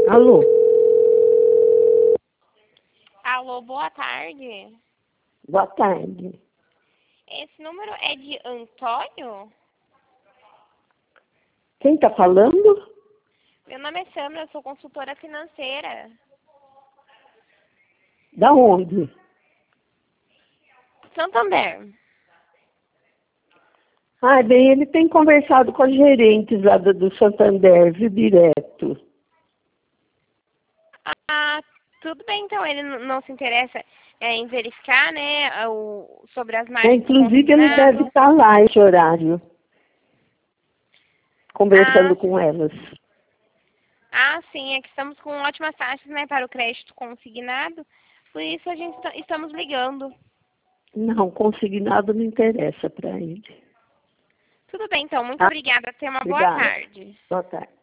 Alô? Alô, boa tarde. Boa tarde. Esse número é de Antônio? Quem está falando? Meu nome é Sandra, eu sou consultora financeira. Da onde? Santander. Ah, bem, ele tem conversado com as gerentes lá do Santander, viu, direto. Ah, tudo bem, então ele não se interessa em verificar, né, sobre as marcas Inclusive, ele deve consignadas. estar lá esse horário, Ah, conversando com elas. sim, é que estamos com ótimas taxas, né, para o crédito consignado. Por isso a gente estamos ligando. Não, consignado não interessa para ele. Tudo bem, então. Muito Ah, obrigada. Tenha uma boa obrigada. tarde. Boa tarde.